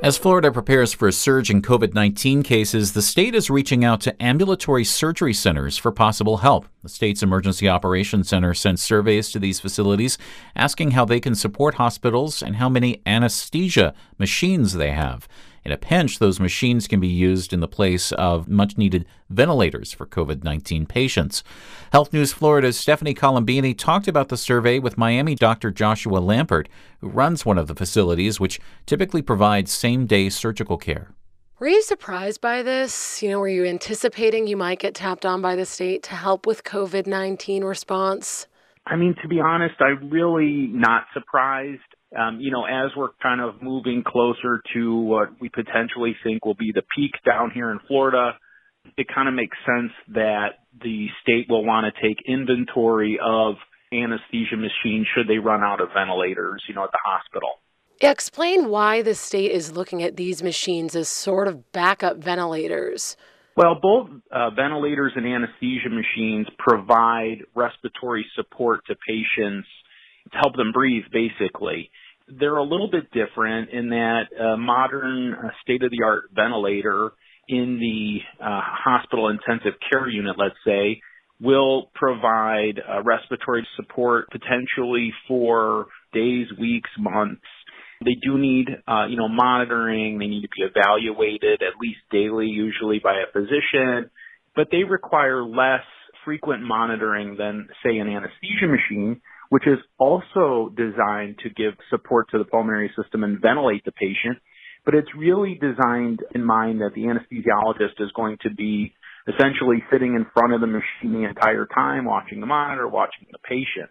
As Florida prepares for a surge in COVID-19 cases, the state is reaching out to ambulatory surgery centers for possible help. The state's Emergency Operations Center sent surveys to these facilities asking how they can support hospitals and how many anesthesia machines they have. In a pinch, those machines can be used in the place of much-needed ventilators for COVID-19 patients. Health News Florida's Stephanie Colombini talked about the survey with Miami Dr. Joshua Lampert, who runs one of the facilities, which typically provides same-day surgical care. Were you surprised by this? Were you anticipating you might get tapped on by the state to help with COVID-19 response? To be honest, I'm really not surprised. As we're kind of moving closer to what we potentially think will be the peak down here in Florida, it kind of makes sense that the state will want to take inventory of anesthesia machines should they run out of ventilators, at the hospital. Explain why the state is looking at these machines as sort of backup ventilators. Well, both ventilators and anesthesia machines provide respiratory support to patients to help them breathe, basically. They're a little bit different in that a modern state-of-the-art ventilator in the hospital intensive care unit, let's say, will provide respiratory support potentially for days, weeks, months. They do need, monitoring. They need to be evaluated at least daily, usually by a physician, but they require less frequent monitoring than, say, an anesthesia machine, which is also designed to give support to the pulmonary system and ventilate the patient. But it's really designed in mind that the anesthesiologist is going to be essentially sitting in front of the machine the entire time, watching the monitor, watching the patient.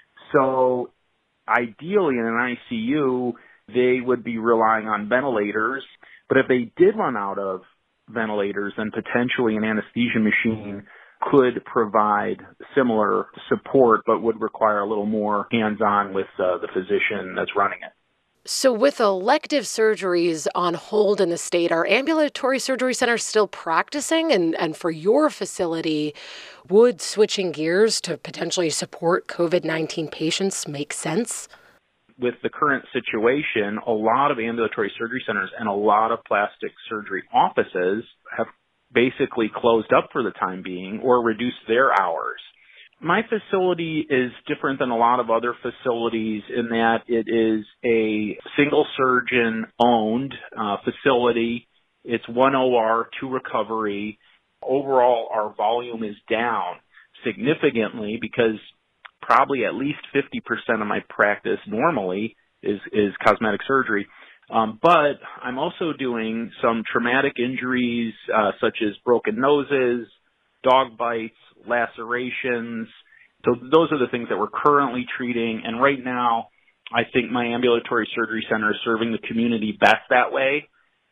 So ideally in an ICU, they would be relying on ventilators. But if they did run out of ventilators, then potentially an anesthesia machine could provide similar support, but would require a little more hands-on with the physician that's running it. So with elective surgeries on hold in the state, are ambulatory surgery centers still practicing? And for your facility, would switching gears to potentially support COVID-19 patients make sense? With the current situation, a lot of ambulatory surgery centers and a lot of plastic surgery offices have basically closed up for the time being or reduced their hours. My facility is different than a lot of other facilities in that it is a single surgeon owned facility. It's 1 OR, 2 recovery. Overall, our volume is down significantly because probably at least 50% of my practice normally is cosmetic surgery. But I'm also doing some traumatic injuries, such as broken noses, dog bites, lacerations. So those are the things that we're currently treating. And right now, I think my ambulatory surgery center is serving the community best that way.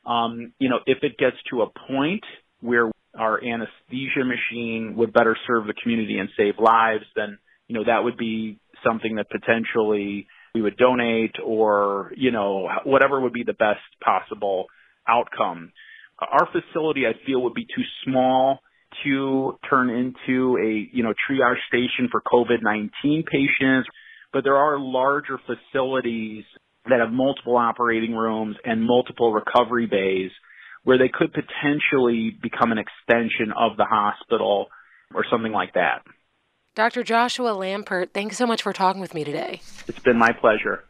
If it gets to a point where our anesthesia machine would better serve the community and save lives, then, that would be something that potentially we would donate or, whatever would be the best possible outcome. Our facility, I feel, would be too small to turn into a, triage station for COVID-19 patients, but there are larger facilities that have multiple operating rooms and multiple recovery bays where they could potentially become an extension of the hospital or something like that. Dr. Joshua Lampert, thanks so much for talking with me today. It's been my pleasure.